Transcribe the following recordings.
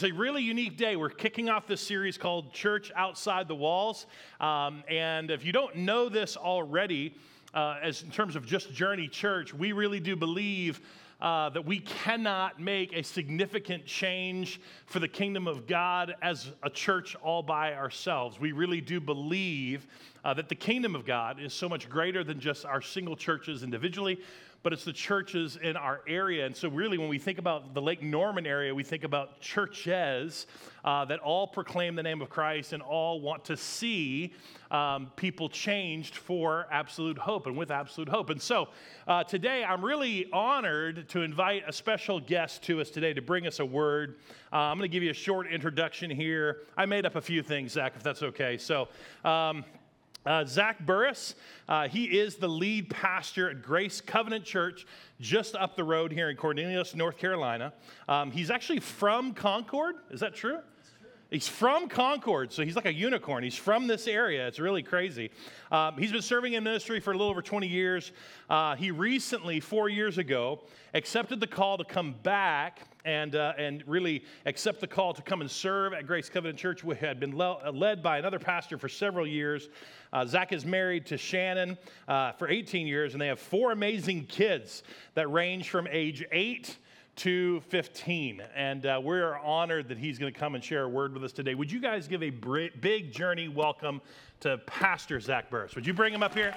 It's a really unique day. We're kicking off this series called Church Outside the Walls. And if you don't know this already, as in terms of just Journey Church, we really do believe that we cannot make a significant change for the kingdom of God as a church all by ourselves. We really do believe that the kingdom of God is so much greater than just our single churches individually, but it's the churches in our area. And so really when we think about the Lake Norman area, we think about churches that all proclaim the name of Christ and all want to see people changed for absolute hope and with absolute hope. And so today I'm really honored to invite a special guest to us today to bring us a word. I'm going to give you a short introduction here. I made up a few things, Zach, if that's okay. So Zach Burris, he is the lead pastor at Grace Covenant Church just up the road here in Cornelius, North Carolina. He's actually from Concord. Is that true? He's from Concord, so he's like a unicorn. He's from this area. It's really crazy. He's been serving in ministry for a little over 20 years. He recently, 4 years ago, accepted the call to come back and really accept the call to come and serve at Grace Covenant Church, which had been led by another pastor for several years. Zach is married to Shannon for 18 years, and they have 4 amazing kids that range from age 8 to 15, and we're honored that he's going to come and share a word with us today. Would you guys give a big Journey welcome to Pastor Zach Burris? Would you bring him up here?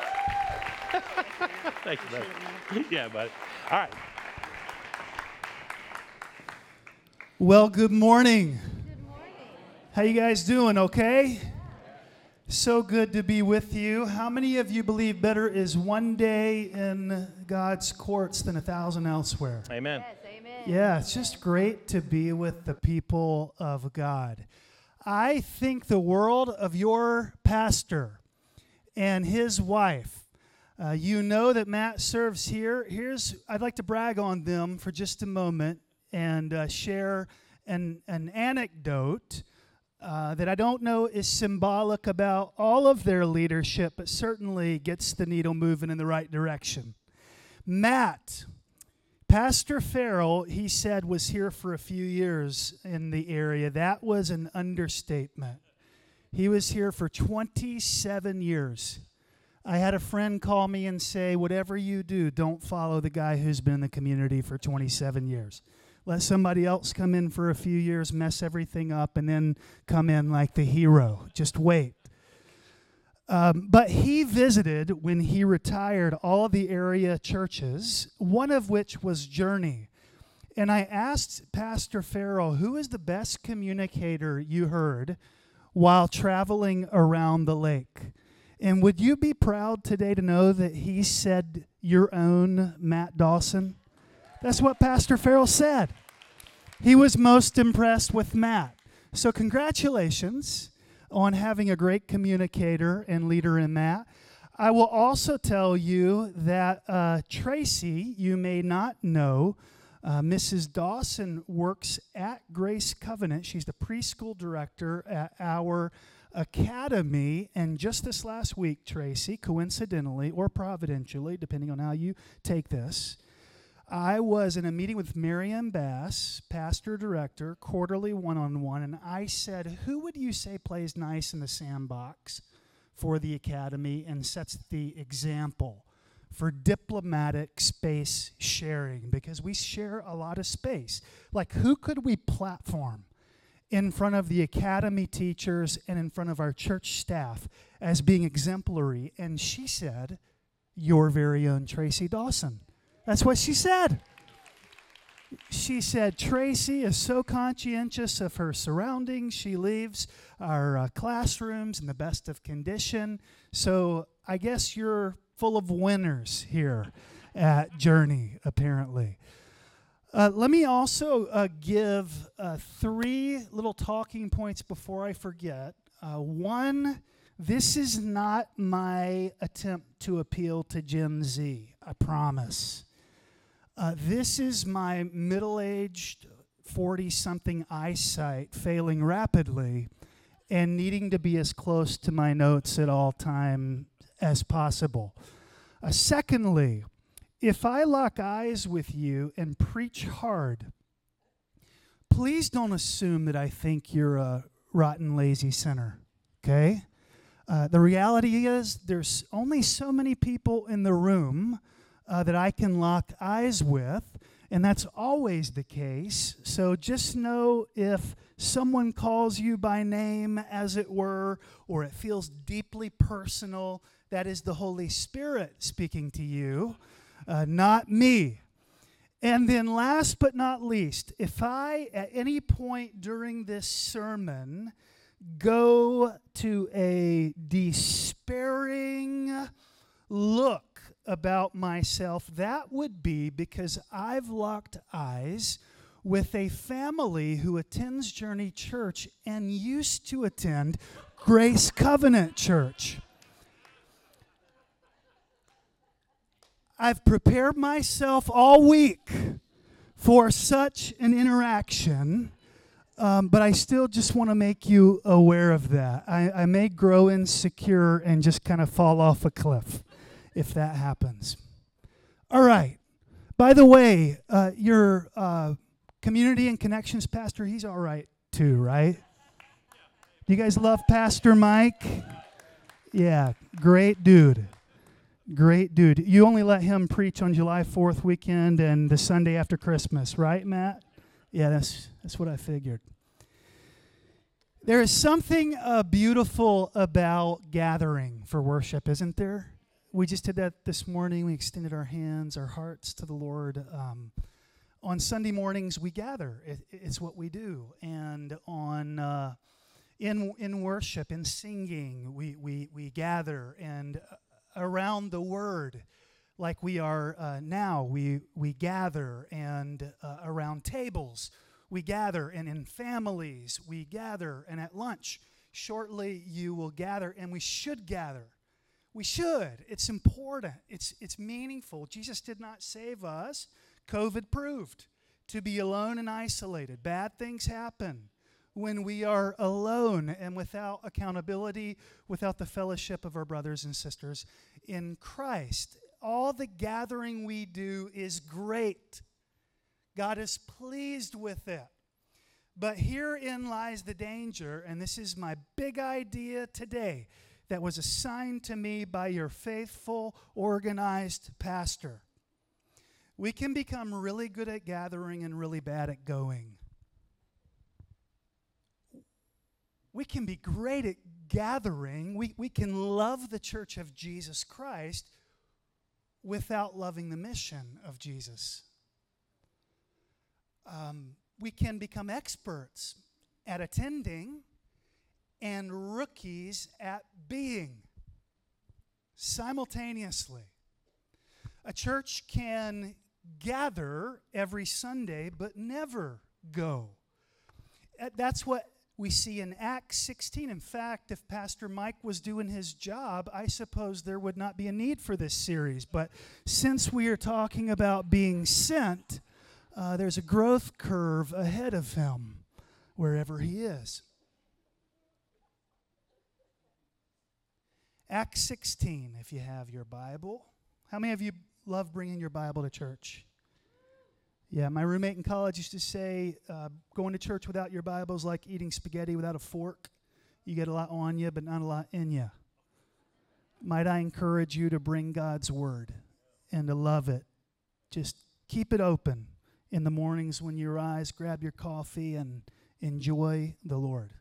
Thank you, buddy. Yeah, buddy. All right. Well, good morning. Good morning. How you guys doing? Okay? So good to be with you. How many of you believe better is one day in God's courts than 1,000 elsewhere? Amen. Yes, amen. Yeah, it's just great to be with the people of God. I think the world of your pastor and his wife. You know that Matt serves here. I'd like to brag on them for just a moment and share an anecdote that I don't know is symbolic about all of their leadership, but certainly gets the needle moving in the right direction. Matt, Pastor Farrell, he said, was here for a few years in the area. That was an understatement. He was here for 27 years. I had a friend call me and say, whatever you do, don't follow the guy who's been in the community for 27 years. Let somebody else come in for a few years, mess everything up, and then come in like the hero. Just wait. But he visited, when he retired, all of the area churches, one of which was Journey. And I asked Pastor Farrell, who is the best communicator you heard while traveling around the lake? And would you be proud today to know that he said your own Matt Dawson? That's what Pastor Farrell said. He was most impressed with Matt. So congratulations on having a great communicator and leader in Matt. I will also tell you that Tracy, you may not know, Mrs. Dawson works at Grace Covenant. She's the preschool director at our academy. And just this last week, Tracy, coincidentally or providentially, depending on how you take this, I was in a meeting with Miriam Bass, pastor director, quarterly one-on-one, and I said, who would you say plays nice in the sandbox for the academy and sets the example for diplomatic space sharing? Because we share a lot of space. Like, who could we platform in front of the academy teachers and in front of our church staff as being exemplary? And she said, your very own Tracy Dawson. That's what she said. She said, Tracy is so conscientious of her surroundings. She leaves our classrooms in the best of condition. So I guess you're full of winners here at Journey, apparently. Let me also give 3 little talking points before I forget. One, this is not my attempt to appeal to Gen Z, I promise. This is my middle-aged, 40-something eyesight failing rapidly and needing to be as close to my notes at all time as possible. Secondly, if I lock eyes with you and preach hard, please don't assume that I think you're a rotten, lazy sinner, okay? The reality is there's only so many people in the room that I can lock eyes with, and that's always the case. So just know if someone calls you by name, as it were, or it feels deeply personal, that is the Holy Spirit speaking to you, not me. And then last but not least, if I, at any point during this sermon, go to a despairing look about myself, that would be because I've locked eyes with a family who attends Journey Church and used to attend Grace Covenant Church. I've prepared myself all week for such an interaction, but I still just want to make you aware of that. I may grow insecure and just kind of fall off a cliff if that happens. All right. By the way, your community and connections pastor, he's all right too, right? Do you guys love Pastor Mike? Yeah, great dude. Great dude. You only let him preach on July 4th weekend and the Sunday after Christmas, right, Matt? Yeah, that's what I figured. There is something beautiful about gathering for worship, isn't there? We just did that this morning. We extended our hands, our hearts to the Lord. On Sunday mornings, we gather. It's what we do. And on in worship, in singing, we gather. And around the Word, like we are now, we gather. And around tables, we gather. And in families, we gather. And at lunch, shortly you will gather. And we should gather. We should. It's important. It's meaningful. Jesus did not save us. COVID proved to be alone and isolated. Bad things happen when we are alone and without accountability, without the fellowship of our brothers and sisters in Christ. All the gathering we do is great. God is pleased with it. But herein lies the danger, and this is my big idea today that was assigned to me by your faithful, organized pastor. We can become really good at gathering and really bad at going. We can be great at gathering. We can love the church of Jesus Christ without loving the mission of Jesus. We can become experts at attending and rookies at being simultaneously. A church can gather every Sunday but never go. That's what we see in Acts 16. In fact, if Pastor Mike was doing his job, I suppose there would not be a need for this series. But since we are talking about being sent, there's a growth curve ahead of him wherever he is. Acts 16, if you have your Bible. How many of you love bringing your Bible to church? Yeah, my roommate in college used to say, going to church without your Bible is like eating spaghetti without a fork. You get a lot on you, but not a lot in you. Might I encourage you to bring God's Word and to love it. Just keep it open in the mornings when you rise, grab your coffee, and enjoy the Lord.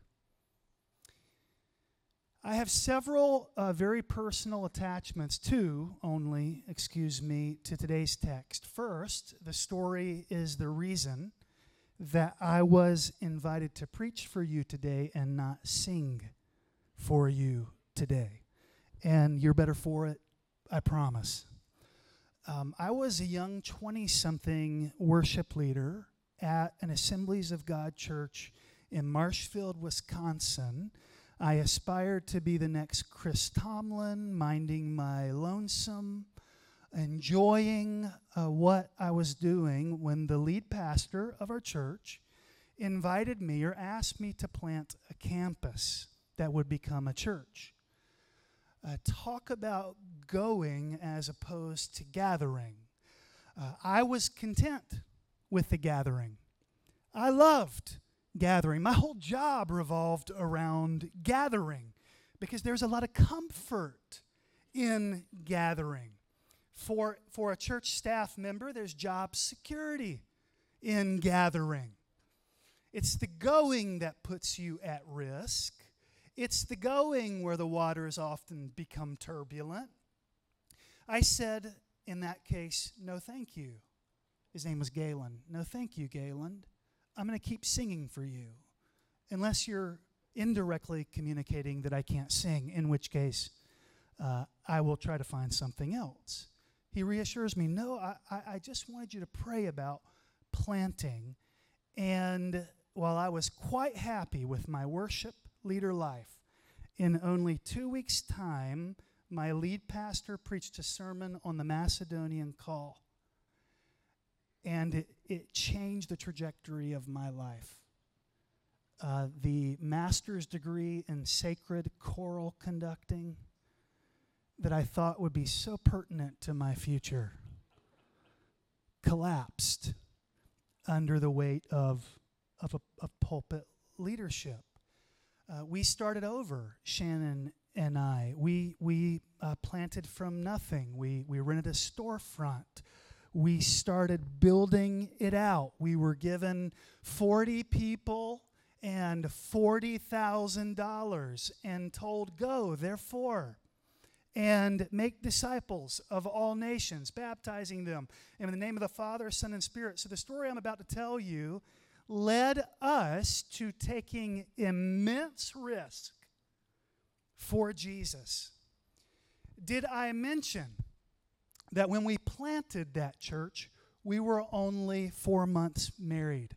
I have several very personal attachments, to today's text. First, the story is the reason that I was invited to preach for you today and not sing for you today. And you're better for it, I promise. I was a young 20-something worship leader at an Assemblies of God church in Marshfield, Wisconsin. I aspired to be the next Chris Tomlin, minding my lonesome, enjoying what I was doing when the lead pastor of our church invited me or asked me to plant a campus that would become a church. Talk about going as opposed to gathering. I was content with the gathering. I loved gathering. My whole job revolved around gathering because there's a lot of comfort in gathering. For a church staff member, there's job security in gathering. It's the going that puts you at risk. It's the going where the waters often become turbulent. I said, in that case, no thank you. His name was Galen. No thank you, Galen. I'm going to keep singing for you, unless you're indirectly communicating that I can't sing, in which case I will try to find something else. He reassures me, no, I just wanted you to pray about planting. And while I was quite happy with my worship leader life, in only 2 weeks' time, my lead pastor preached a sermon on the Macedonian call. And it changed the trajectory of my life. The master's degree in sacred choral conducting that I thought would be so pertinent to my future collapsed under the weight of pulpit leadership. We started over, Shannon and I. We planted from nothing. We rented a storefront. We started building it out. We were given 40 people and $40,000 and told, go, therefore, and make disciples of all nations, baptizing them in the name of the Father, Son, and Spirit. So the story I'm about to tell you led us to taking immense risk for Jesus. Did I mention that when we planted that church, we were only 4 months married?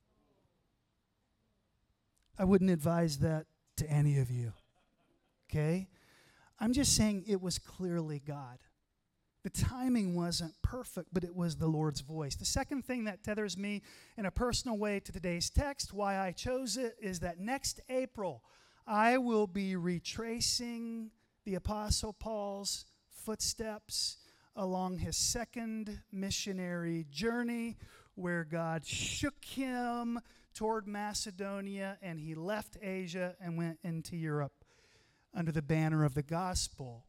I wouldn't advise that to any of you, okay? I'm just saying it was clearly God. The timing wasn't perfect, but it was the Lord's voice. The second thing that tethers me in a personal way to today's text, why I chose it, is that next April, I will be retracing the Apostle Paul's footsteps along his second missionary journey, where God shook him toward Macedonia and he left Asia and went into Europe under the banner of the gospel.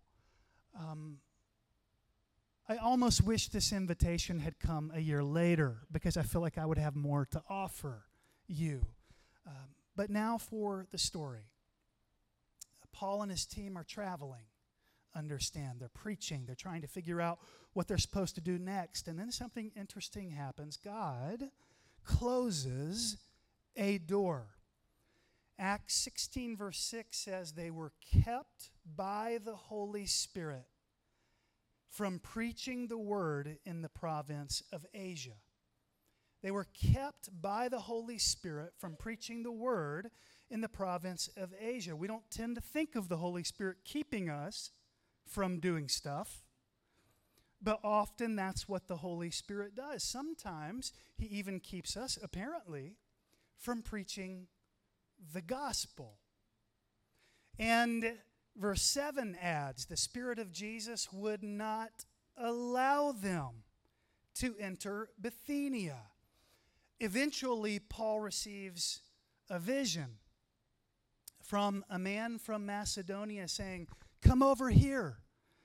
I almost wish this invitation had come a year later because I feel like I would have more to offer you. But now for the story. Paul and his team are traveling. Understand, they're preaching. They're trying to figure out what they're supposed to do next. And then something interesting happens. God closes a door. Acts 16 verse 6 says they were kept by the Holy Spirit from preaching the word in the province of Asia. They were kept by the Holy Spirit from preaching the word in the province of Asia. We don't tend to think of the Holy Spirit keeping us from doing stuff, but often that's what the Holy Spirit does. Sometimes he even keeps us, apparently, from preaching the gospel. And verse 7 adds, the Spirit of Jesus would not allow them to enter Bithynia. Eventually, Paul receives a vision from a man from Macedonia saying, come over here,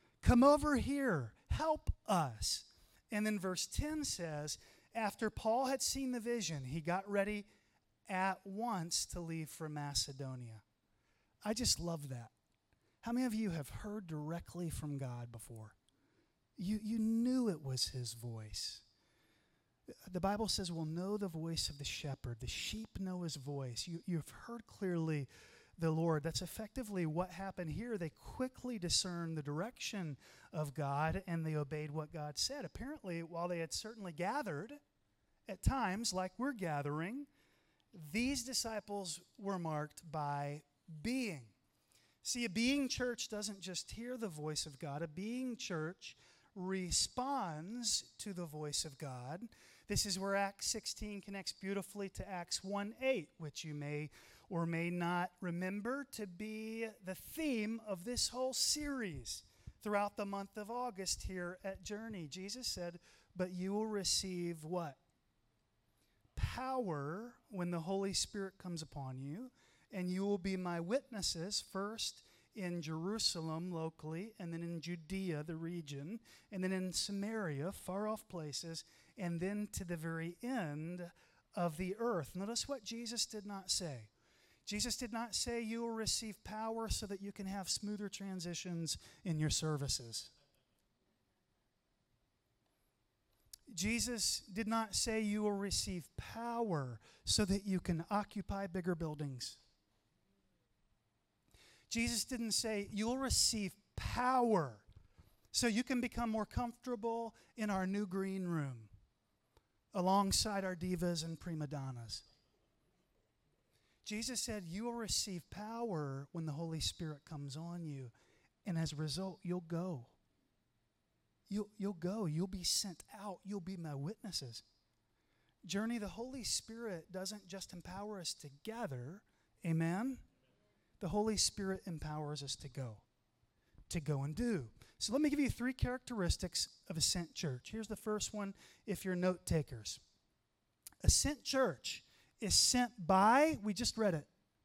help us. And then verse 10 says, after Paul had seen the vision, he got ready at once to leave for Macedonia. I just love that. How many of you have heard directly from God before? You knew it was his voice. The Bible says we'll know the voice of the shepherd. The sheep know his voice. You've heard clearly the Lord. That's effectively what happened here. They quickly discerned the direction of God and they obeyed what God said. Apparently, while they had certainly gathered at times like we're gathering, these disciples were marked by being. See, a being church doesn't just hear the voice of God. A being church responds to the voice of God. This is where Acts 16 connects beautifully to Acts 1:8, which you may or may not remember to be the theme of this whole series throughout the month of August here at Journey. Jesus said, but you will receive what? power when the Holy Spirit comes upon you, and you will be my witnesses, first in Jerusalem locally, and then in Judea, the region, and then in Samaria, far off places, and then to the very end of the earth. Notice what Jesus did not say. Jesus did not say you will receive power so that you can have smoother transitions in your services. Jesus did not say you will receive power so that you can occupy bigger buildings. Jesus didn't say you'll receive power so you can become more comfortable in our new green room alongside our divas and prima donnas. Jesus said you will receive power when the Holy Spirit comes on you, and as a result, you'll go. You'll go. You'll be sent out. You'll be my witnesses. Journey, the Holy Spirit doesn't just empower us to gather. Amen? The Holy Spirit empowers us to go and do. So let me give you 3 characteristics of a sent church. Here's the first one if you're note takers. A sent church is sent by, we just read it.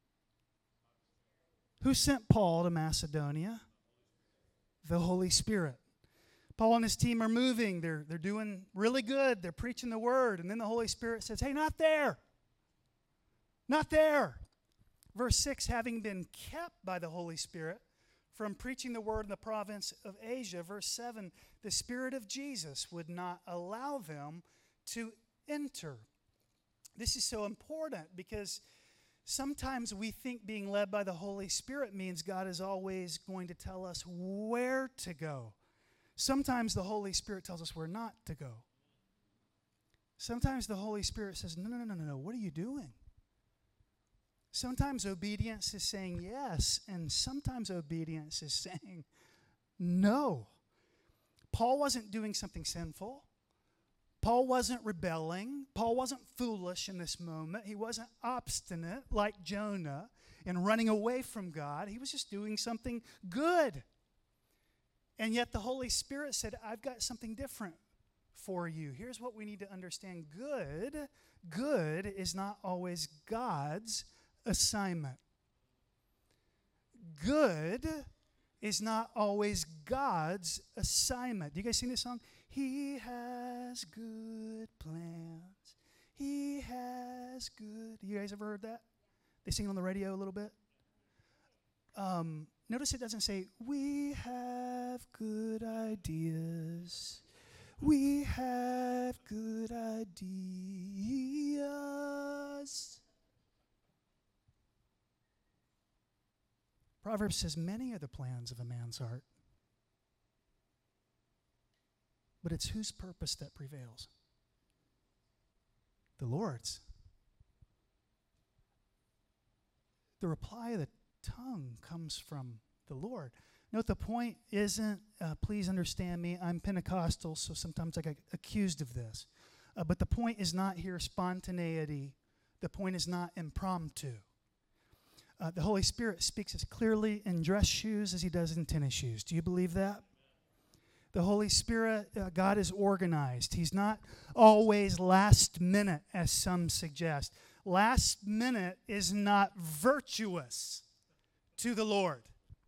Who sent Paul to Macedonia? The Holy Spirit. Paul and his team are moving. They're doing really good. They're preaching the word. And then the Holy Spirit says, hey, not there. Not there. Verse 6, having been kept by the Holy Spirit from preaching the word in the province of Asia. Verse 7, the Spirit of Jesus would not allow them to enter. This is so important because sometimes we think being led by the Holy Spirit means God is always going to tell us where to go. Sometimes the Holy Spirit tells us where not to go. Sometimes the Holy Spirit says, no, what are you doing? Sometimes obedience is saying yes, and sometimes obedience is saying no. Paul wasn't doing something sinful. Paul wasn't rebelling. Paul wasn't foolish in this moment. He wasn't obstinate like Jonah and running away from God. He was just doing something good. And yet the Holy Spirit said, I've got something different for you. Here's what we need to understand. Good is not always God's assignment. Good is not always God's assignment. Do you guys sing this song? He has good plans. He has good. You guys ever heard that? They sing it on the radio a little bit. Notice it doesn't say, we have good ideas. We have good ideas. Proverbs says, many are the plans of a man's heart, but it's whose purpose that prevails? The Lord's. The reply of the tongue comes from the Lord. Note the point isn't, please understand me, I'm Pentecostal, so sometimes I get accused of this. But the point is not here spontaneity. The point is not impromptu. The Holy Spirit speaks as clearly in dress shoes as he does in tennis shoes. Do you believe that? The Holy Spirit, God is organized. He's not always last minute, as some suggest. Last minute is not virtuous to the Lord.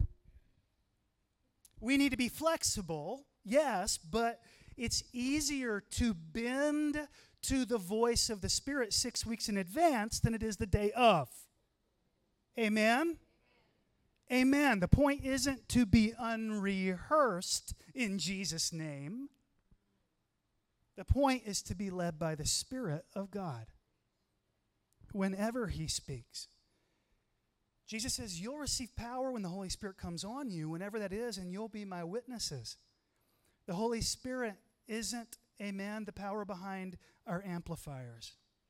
We need to be flexible, yes, but it's easier to bend to the voice of the Spirit 6 weeks in advance than it is the day of. Amen? Amen. The point isn't to be unrehearsed in Jesus' name. The point is to be led by the Spirit of God whenever he speaks. Jesus says, you'll receive power when the Holy Spirit comes on you, whenever that is, and you'll be my witnesses. The Holy Spirit isn't, amen, the power behind our amplifiers.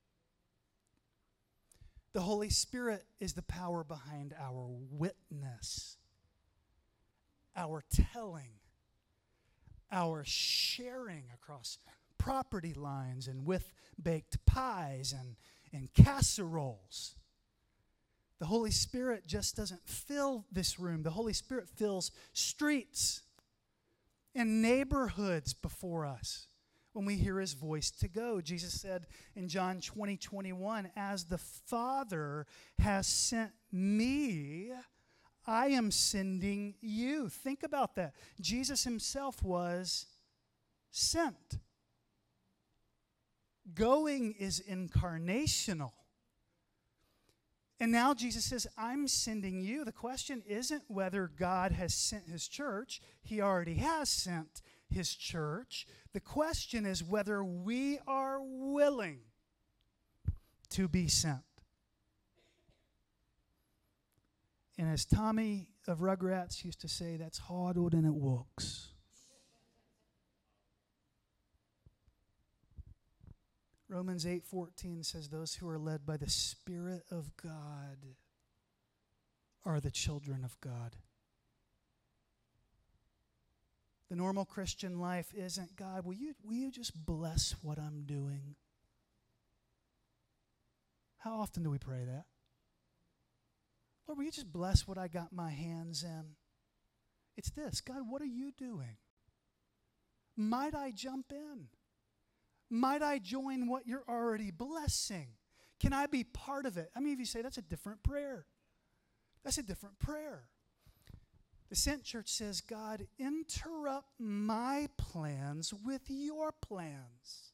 The Holy Spirit is the power behind our witness, our telling, our sharing across property lines and with baked pies and casseroles. The Holy Spirit just doesn't fill this room. The Holy Spirit fills streets and neighborhoods before us when we hear his voice to go. Jesus said in John 20:21, as the Father has sent me, I am sending you. Think about that. Jesus himself was sent. Going is incarnational. And now Jesus says, I'm sending you. The question isn't whether God has sent his church. He already has sent his church. The question is whether we are willing to be sent. And as Tommy of Rugrats used to say, that's harder than it looks. Romans 8:14 says, those who are led by the Spirit of God are the children of God. The normal Christian life isn't, God, will you just bless what I'm doing? How often do we pray that? Lord, will you just bless what I got my hands in? It's this, God, what are you doing? Might I jump in? Might I join what you're already blessing? Can I be part of it? I mean, if you say that's a different prayer. That's a different prayer. The Sent Church says, God, interrupt my plans with your plans.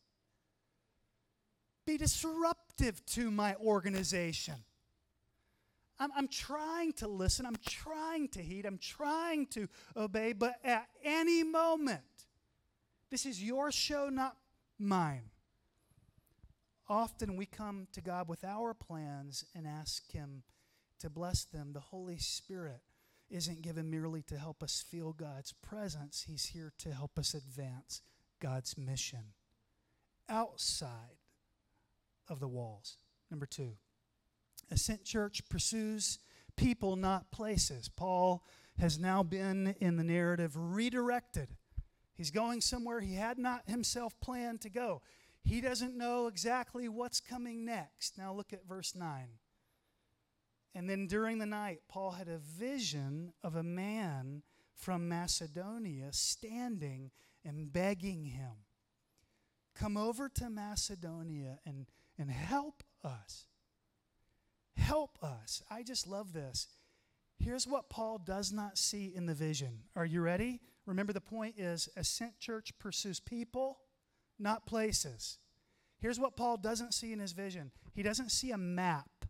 Be disruptive to my organization. I'm trying to listen. I'm trying to heed. I'm trying to obey. But at any moment, this is your show, not mine. Often we come to God with our plans and ask him to bless them. The Holy Spirit isn't given merely to help us feel God's presence. He's here to help us advance God's mission outside of the walls. Number 2, a sent church pursues people, not places. Paul has now been in the narrative redirected. He's going somewhere he had not himself planned to go. He doesn't know exactly what's coming next. Now look at verse 9. And then during the night, Paul had a vision of a man from Macedonia standing and begging him, come over to Macedonia and help us. Help us. I just love this. Here's what Paul does not see in the vision. Are you ready? Remember, the point is a sent church pursues people, not places. Here's what Paul doesn't see in his vision. He doesn't see a map.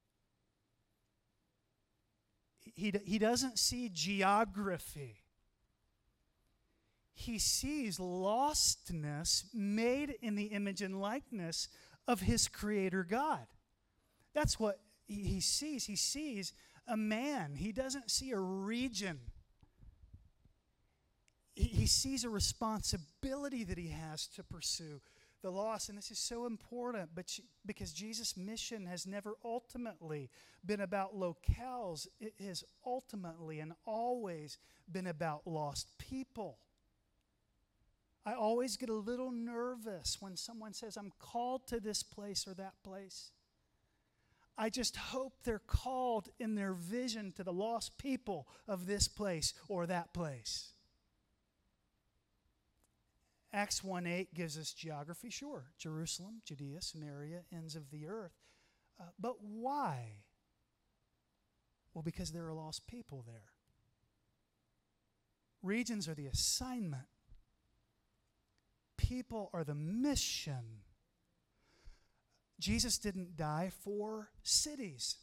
He doesn't see geography. He sees lostness made in the image and likeness of his Creator God. That's what he sees. He sees a man. He doesn't see a region. He sees a responsibility that he has to pursue the lost. And this is so important, because Jesus' mission has never ultimately been about locales. It has ultimately and always been about lost people. I always get a little nervous when someone says, I'm called to this place or that place. I just hope they're called in their vision to the lost people of this place or that place. Acts 1:8 gives us geography, sure. Jerusalem, Judea, Samaria, ends of the earth. But why? Well, because there are lost people there. Regions are the assignment. People are the mission. Jesus didn't die for cities.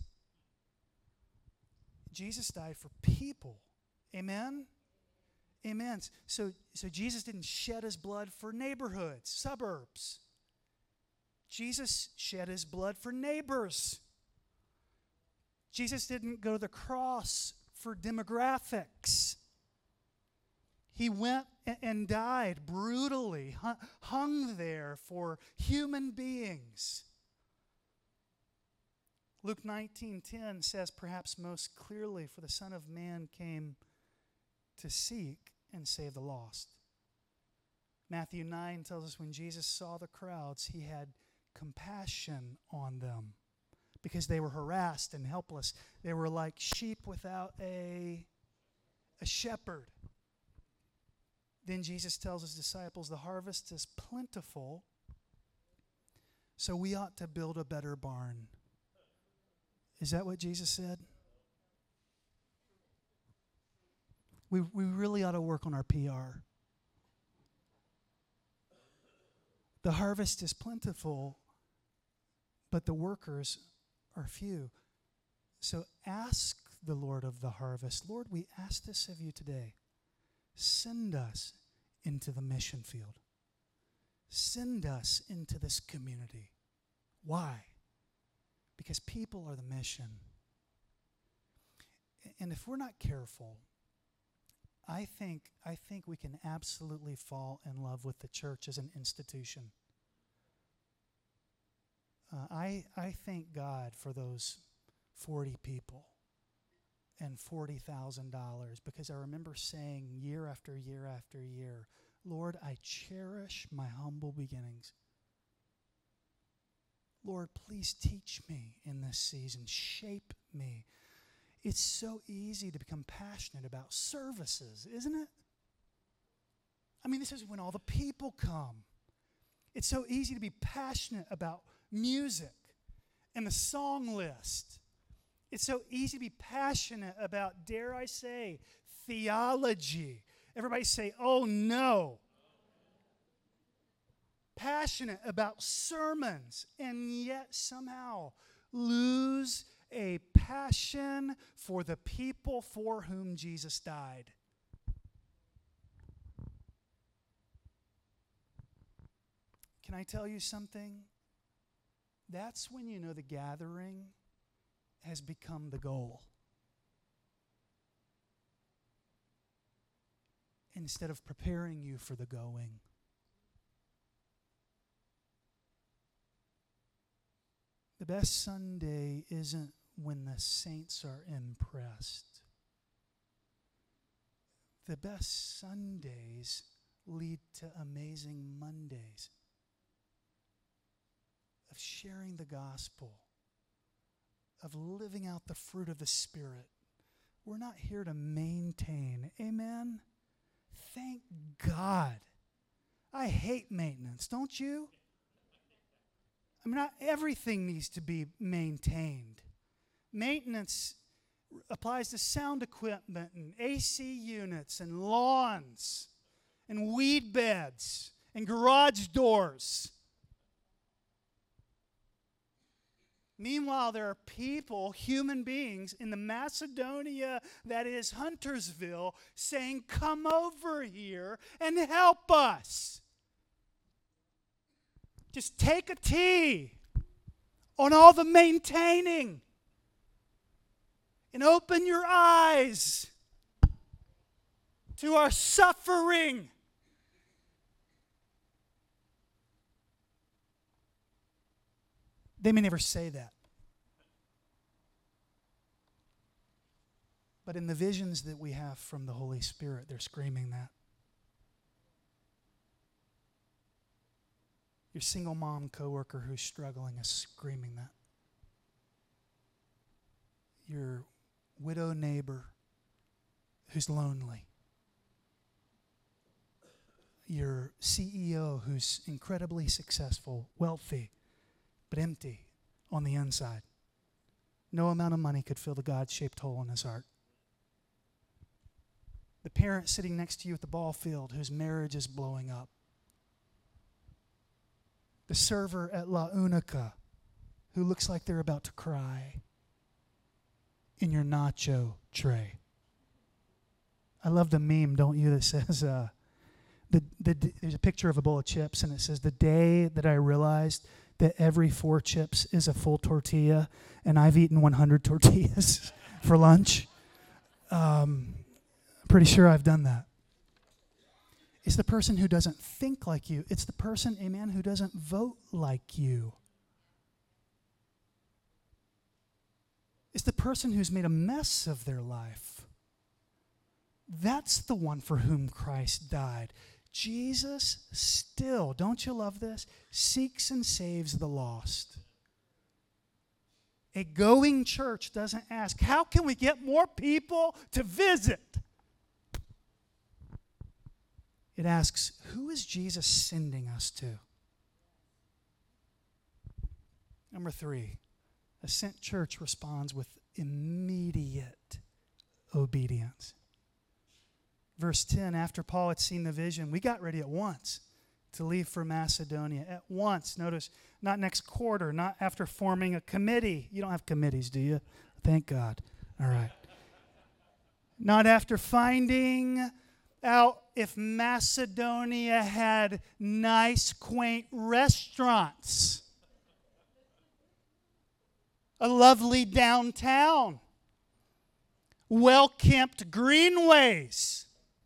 Jesus died for people. Amen? Amen. So Jesus didn't shed his blood for neighborhoods, suburbs. Jesus shed his blood for neighbors. Jesus didn't go to the cross for demographics. He went and died brutally, hung there for human beings. Luke 19:10 says perhaps most clearly, for the Son of Man came to seek and save the lost. Matthew 9 tells us when Jesus saw the crowds, he had compassion on them because they were harassed and helpless. They were like sheep without a shepherd. Then Jesus tells his disciples, the harvest is plentiful, so we ought to build a better barn. Is that what Jesus said? We really ought to work on our PR. The harvest is plentiful, but the workers are few. So ask the Lord of the harvest, Lord, we ask this of you today. Send us into the mission field. Send us into this community. Why? Because people are the mission. And if we're not careful, I think we can absolutely fall in love with the church as an institution. I thank God for those 40 people and $40,000, because I remember saying year after year after year, Lord, I cherish my humble beginnings. Lord, please teach me in this season. Shape me. It's so easy to become passionate about services, isn't it? I mean, this is when all the people come. It's so easy to be passionate about music and the song list. It's so easy to be passionate about, dare I say, theology. Everybody say, oh no. Passionate about sermons, and yet somehow lose a passion for the people for whom Jesus died. Can I tell you something? That's when you know the gathering has become the goal, instead of preparing you for the going. The best Sunday isn't when the saints are impressed. The best Sundays lead to amazing Mondays of sharing the gospel, of living out the fruit of the Spirit. We're not here to maintain. Amen? Thank God. I hate maintenance, don't you? I mean, not everything needs to be maintained. Maintenance applies to sound equipment and AC units and lawns and weed beds and garage doors. Meanwhile, there are people, human beings, in the Macedonia that is Huntersville saying, come over here and help us. Just take a T on all the maintaining and open your eyes to our suffering. They may never say that. But in the visions that we have from the Holy Spirit, they're screaming that. Your single mom coworker who's struggling is screaming that. Your widow neighbor who's lonely. Your CEO who's incredibly successful, wealthy, but empty on the inside. No amount of money could fill the God-shaped hole in his heart. The parent sitting next to you at the ball field whose marriage is blowing up. The server at La Unica who looks like they're about to cry in your nacho tray. I love the meme, don't you, that says, there's a picture of a bowl of chips, and it says, the day that I realized that every 4 chips is a full tortilla, and I've eaten 100 tortillas for lunch. Pretty sure I've done that. It's the person who doesn't think like you. It's the person, amen, who doesn't vote like you. It's the person who's made a mess of their life. That's the one for whom Christ died. Jesus still, don't you love this, seeks and saves the lost. A going church doesn't ask, how can we get more people to visit? It asks, who is Jesus sending us to? Number 3, a sent church responds with immediate obedience. Verse 10, after Paul had seen the vision, we got ready at once to leave for Macedonia. At once. Notice, not next quarter, not after forming a committee. You don't have committees, do you? Thank God. All right. Not after finding out if Macedonia had nice, quaint restaurants, a lovely downtown, well-kept greenways.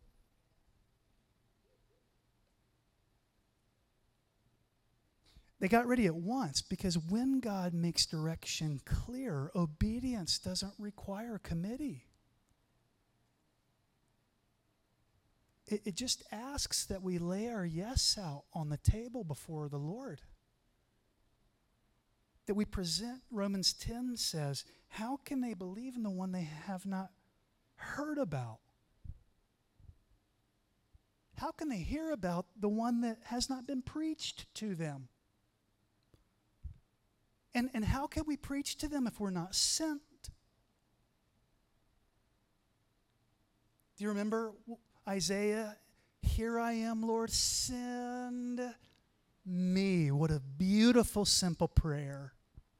They got ready at once because when God makes direction clear, obedience doesn't require a committee. It just asks that we lay our yes out on the table before the Lord. That we present, Romans 10 says, how can they believe in the one they have not heard about? How can they hear about the one that has not been preached to them? And how can we preach to them if we're not sent? Do you remember Isaiah? Here I am, Lord, send me. What a beautiful, simple prayer.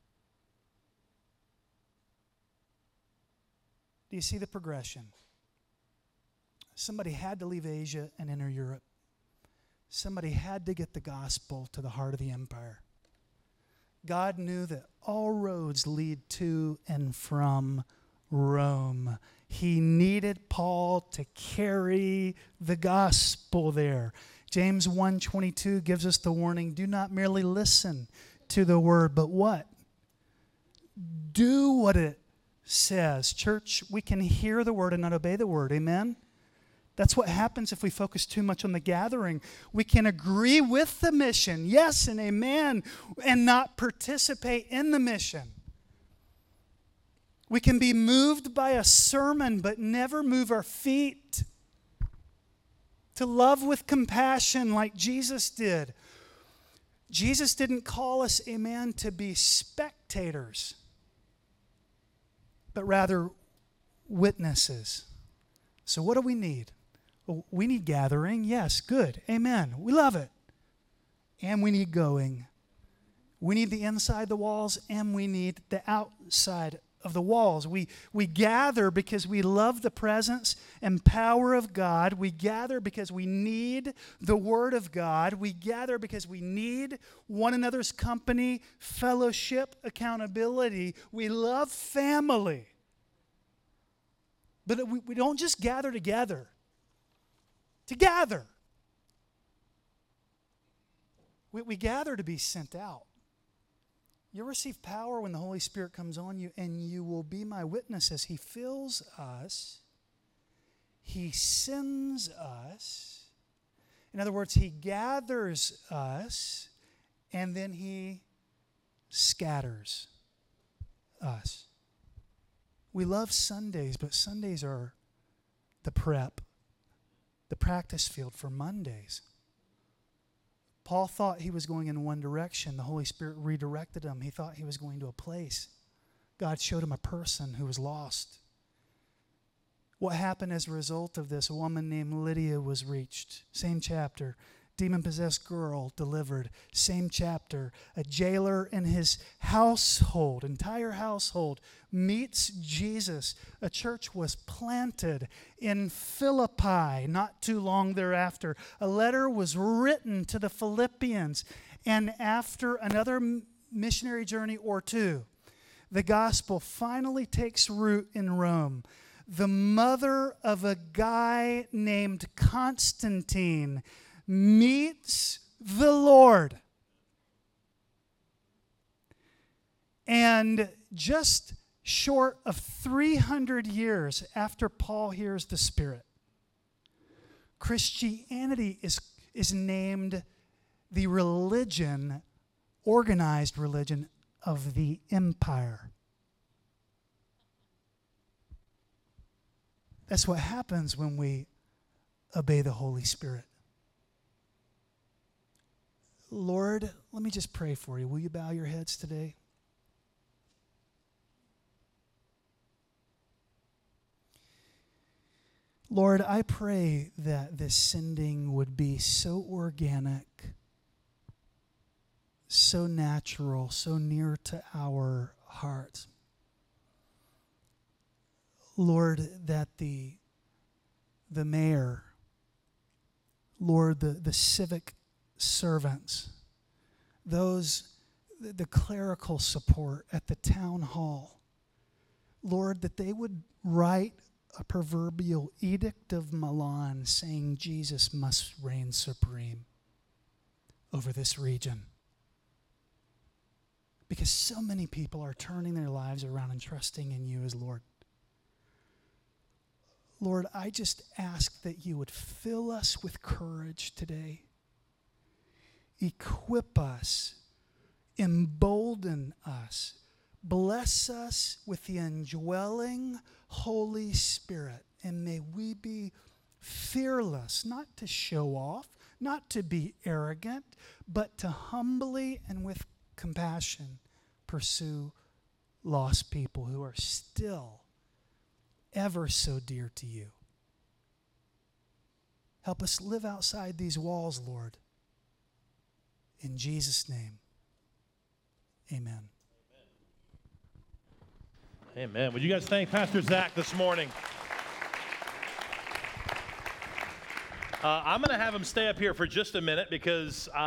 Do you see the progression? Somebody had to leave Asia and enter Europe. Somebody had to get the gospel to the heart of the empire. God knew that all roads lead to and from Rome. He needed Paul to carry the gospel there. James 1:22 gives us the warning, do not merely listen to the word, but what? Do what it says. Church, we can hear the word and not obey the word. Amen? That's what happens if we focus too much on the gathering. We can agree with the mission, yes and amen, and not participate in the mission. We can be moved by a sermon, but never move our feet. To love with compassion like Jesus did. Jesus didn't call us, amen, to be spectators, but rather witnesses. So what do we need? Well, we need gathering. Yes, good. Amen. We love it. And we need going. We need the inside the walls and we need the outside of the walls. We gather because we love the presence and power of God. We gather because we need the Word of God. We gather because we need one another's company, fellowship, accountability. We love family. But we don't just gather together. To gather. We gather to be sent out. You'll receive power when the Holy Spirit comes on you, and you will be my witnesses. He fills us. He sends us. In other words, He gathers us, and then He scatters us. We love Sundays, but Sundays are the practice field for Mondays. Paul thought he was going in one direction. The Holy Spirit redirected him. He thought he was going to a place. God showed him a person who was lost. What happened as a result of this? A woman named Lydia was reached. Same chapter. Demon-possessed girl delivered. Same chapter. A jailer in his household, entire household, meets Jesus. A church was planted in Philippi not too long thereafter. A letter was written to the Philippians. And after another missionary journey or two, the gospel finally takes root in Rome. The mother of a guy named Constantine meets the Lord. And just short of 300 years after Paul hears the Spirit, Christianity is named the religion, organized religion of the empire. That's what happens when we obey the Holy Spirit. Lord, let me just pray for you. Will you bow your heads today? Lord, I pray that this sending would be so organic, so natural, so near to our hearts. Lord, that the mayor, Lord, the civic servants, the clerical support at the town hall, Lord, that they would write a proverbial edict of Milan saying Jesus must reign supreme over this region. Because so many people are turning their lives around and trusting in you as Lord. Lord, I just ask that you would fill us with courage today. Equip us, embolden us, bless us with the indwelling Holy Spirit, and may we be fearless, not to show off, not to be arrogant, but to humbly and with compassion pursue lost people who are still ever so dear to you. Help us live outside these walls, Lord. In Jesus' name, amen. Amen. Would you guys thank Pastor Zach this morning? I'm going to have him stay up here for just a minute because what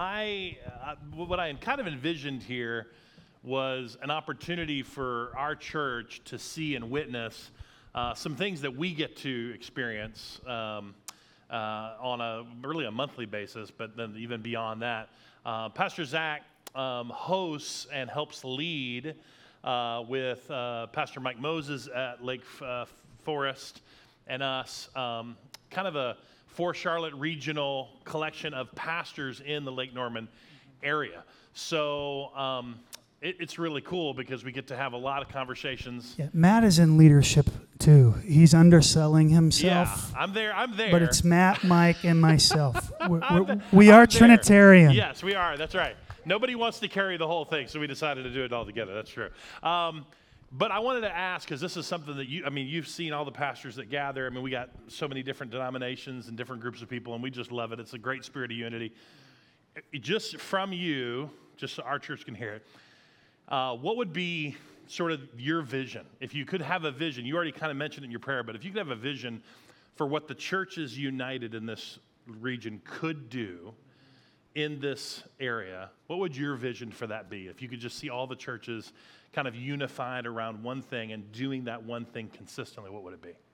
I kind of envisioned here was an opportunity for our church to see and witness some things that we get to experience on really a monthly basis, but then even beyond that. Pastor Zach hosts and helps lead with Pastor Mike Moses at Lake Forest and us, kind of a for Charlotte regional collection of pastors in the Lake Norman area. So it's really cool because we get to have a lot of conversations. Yeah, Matt is in leadership too. He's underselling himself. Yeah, I'm there. But it's Matt, Mike, and myself. We are Trinitarian. Yes, we are. That's right. Nobody wants to carry the whole thing, so we decided to do it all together. That's true. But I wanted to ask, because this is something that you've seen all the pastors that gather. We got so many different denominations and different groups of people, and we just love it. It's a great spirit of unity. Just from you, just so our church can hear it, what would be sort of your vision? If you could have a vision, you already kind of mentioned it in your prayer, but if you could have a vision for what the churches united in this region could do in this area, what would your vision for that be? If you could just see all the churches kind of unified around one thing and doing that one thing consistently, what would it be?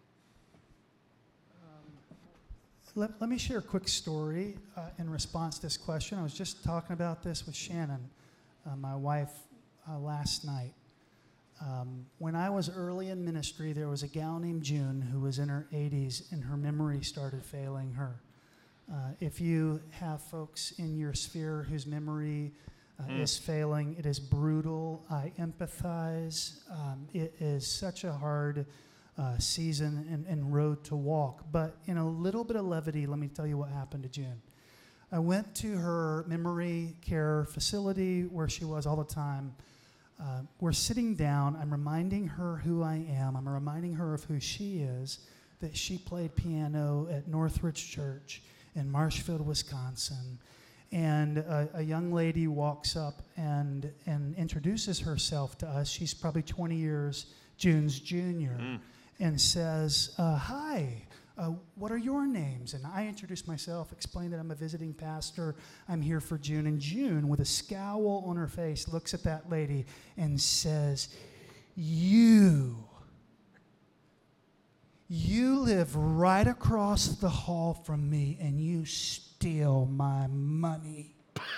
Let me share a quick story in response to this question. I was just talking about this with Shannon, my wife, last night. When I was early in ministry, there was a gal named June who was in her 80s, and her memory started failing her. If you have folks in your sphere whose memory is failing, it is brutal. I empathize. It is such a hard season and road to walk. But in a little bit of levity, let me tell you what happened to June. I went to her memory care facility where she was all the time. We're sitting down. I'm reminding her who I am. I'm reminding her of who she is, that she played piano at Northridge Church in Marshfield, Wisconsin. And a young lady walks up and introduces herself to us. She's probably 20 years June's junior, and says, hi, what are your names? And I introduce myself, explain that I'm a visiting pastor. I'm here for June. And June, with a scowl on her face, looks at that lady and says, you live right across the hall from me, and you steal my money.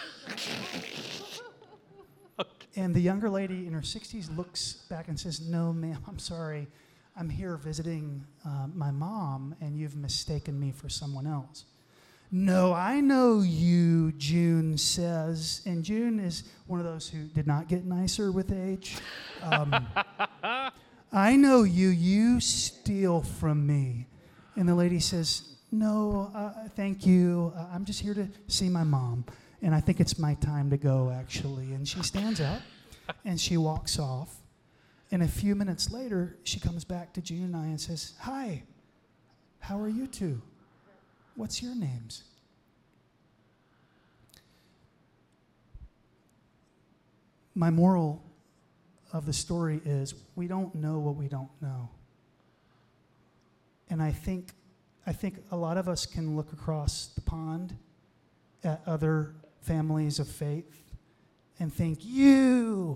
And the younger lady in her 60s looks back and says, no, ma'am, I'm sorry. I'm here visiting my mom, and you've mistaken me for someone else. No, I know you, June says. And June is one of those who did not get nicer with age. I know you steal from me. And the lady says, no, thank you. I'm just here to see my mom. and I think it's my time to go, actually. And she stands up, and she walks off. And a few minutes later, she comes back to Gene and I and says, "Hi, how are you two? What's your names?" My moral of the story is we don't know what we don't know. And I think a lot of us can look across the pond at other families of faith and think, you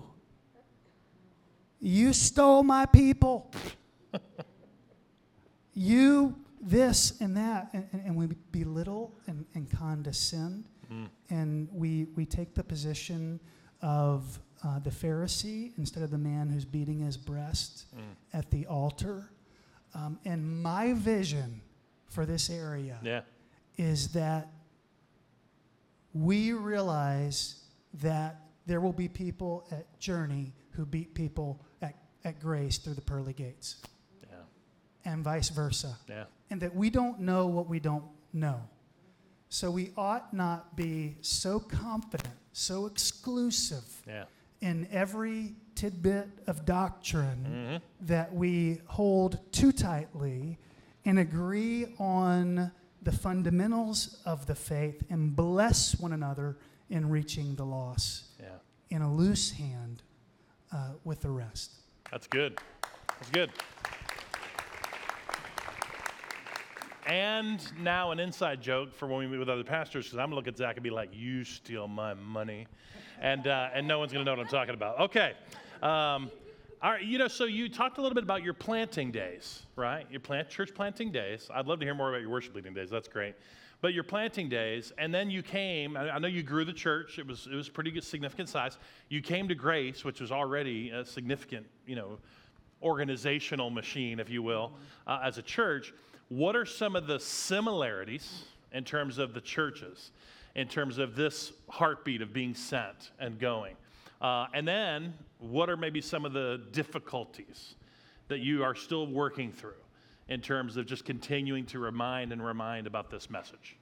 stole my people. You this and that. And we belittle and condescend. And we take the position of the Pharisee instead of the man who's beating his breast at the altar. And my vision for this area is that we realize that there will be people at Journey who beat people at Grace through the pearly gates. And vice versa. And that we don't know what we don't know. So we ought not be so confident, so exclusive in every tidbit of doctrine that we hold too tightly and agree on the fundamentals of the faith and bless one another in reaching the lost in a loose hand with the rest. That's good. That's good. And now an inside joke for when we meet with other pastors, because I'm going to look at Zach and be like, "You steal my money." And no one's going to know what I'm talking about. Okay. All right. So you talked a little bit about your planting days, right? Your church planting days. I'd love to hear more about your worship leading days. That's great. But your planting days, and then you came. I know you grew the church. It was pretty good, significant size. You came to Grace, which was already a significant, organizational machine, if you will, as a church. What are some of the similarities in terms of the churches, in terms of this heartbeat of being sent and going? And then what are maybe some of the difficulties that you are still working through in terms of just continuing to remind about this message?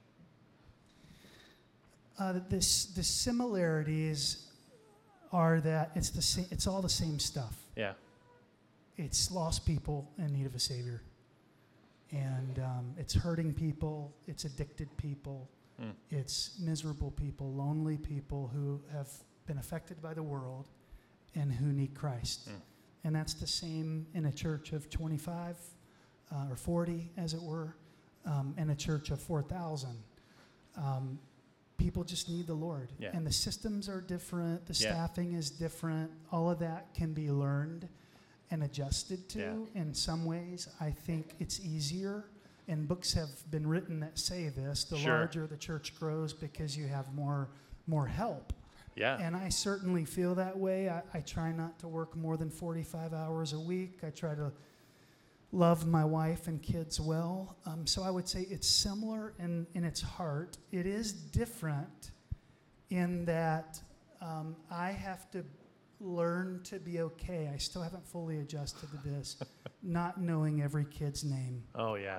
The similarities are that it's all the same stuff. Yeah. It's lost people in need of a Savior. And it's hurting people, it's addicted people, it's miserable people, lonely people who have been affected by the world and who need Christ. And that's the same in a church of 25 or 40, as it were, and a church of 4,000. People just need the Lord. And the systems are different, the staffing is different, all of that can be learned and adjusted to. In some ways, I think it's easier, and books have been written that say this, the larger the church grows because you have more help. And I certainly feel that way. I try not to work more than 45 hours a week. I try to love my wife and kids well. So I would say it's similar in its heart. It is different in that I have to learn to be okay. I still haven't fully adjusted to this, not knowing every kid's name. Oh, yeah.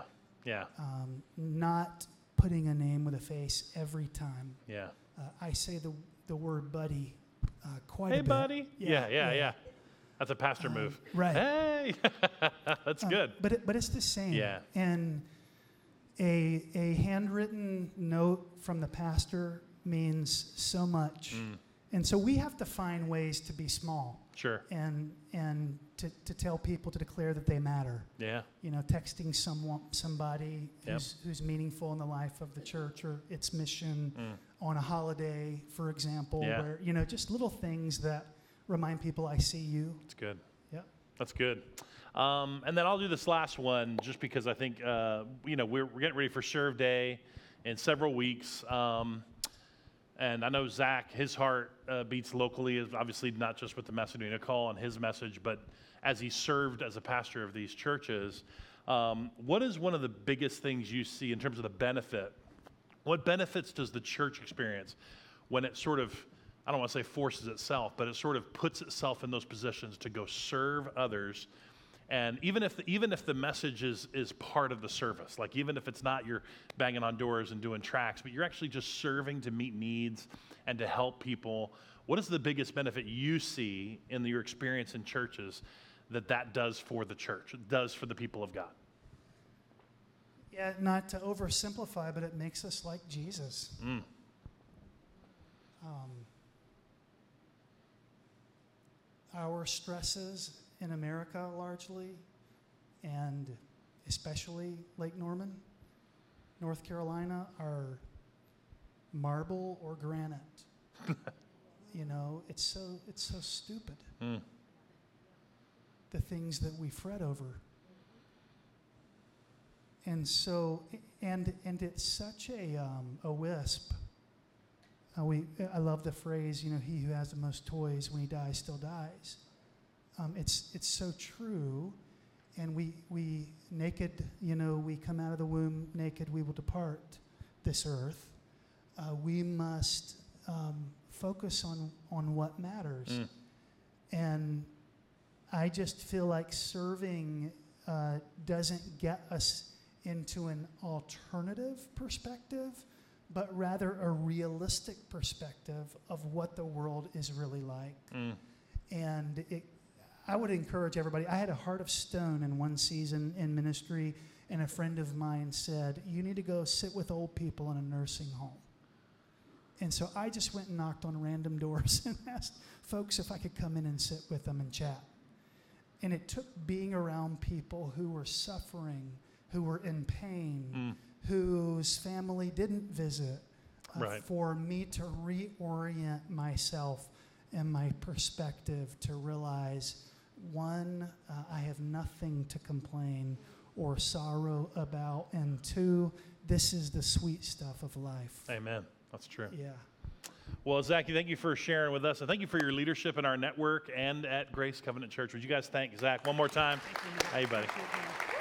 Not putting a name with a face every time. I say the word buddy quite a bit. Hey, buddy. Yeah. That's a pastor move. Right. Hey. That's good. But it's the same. And a handwritten note from the pastor means so much. And so we have to find ways to be small. And to tell people to declare that they matter. Texting somebody who's meaningful in the life of the church or its mission on a holiday, for example, where just little things that remind people I see you. That's good. That's good. And then I'll do this last one just because I think we're getting ready for Serve Day in several weeks. And I know Zach, his heart beats locally, is obviously not just with the Macedonia call and his message, but as he served as a pastor of these churches, what is one of the biggest things you see in terms of the benefit? What benefits does the church experience when it sort of, I don't want to say forces itself, but it sort of puts itself in those positions to go serve others And even if the message is part of the service, like even if it's not you're banging on doors and doing tracts, but you're actually just serving to meet needs and to help people, what is the biggest benefit you see in your experience in churches that does for the church, does for the people of God? Yeah, not to oversimplify, but it makes us like Jesus. Our stresses in America largely, and especially Lake Norman, North Carolina, are marble or granite. You know, it's so stupid. The things that we fret over. And so, and it's such a wisp. I love the phrase, you know, he who has the most toys when he dies still dies. It's so true. And we naked, you know, we come out of the womb naked, we will depart this earth. We must focus on what matters. And I just feel like serving doesn't get us into an alternative perspective, but rather a realistic perspective of what the world is really like. And I would encourage everybody. I had a heart of stone in one season in ministry, and a friend of mine said, you need to go sit with old people in a nursing home. And so I just went and knocked on random doors and asked folks if I could come in and sit with them and chat. And it took being around people who were suffering, who were in pain, whose family didn't visit, for me to reorient myself and my perspective to realize, one, I have nothing to complain or sorrow about, and two, this is the sweet stuff of life. Amen. That's true. Yeah. Well, Zach, thank you for sharing with us, and thank you for your leadership in our network and at Grace Covenant Church. Would you guys thank Zach one more time? Thank you. Hey, buddy. Thank you.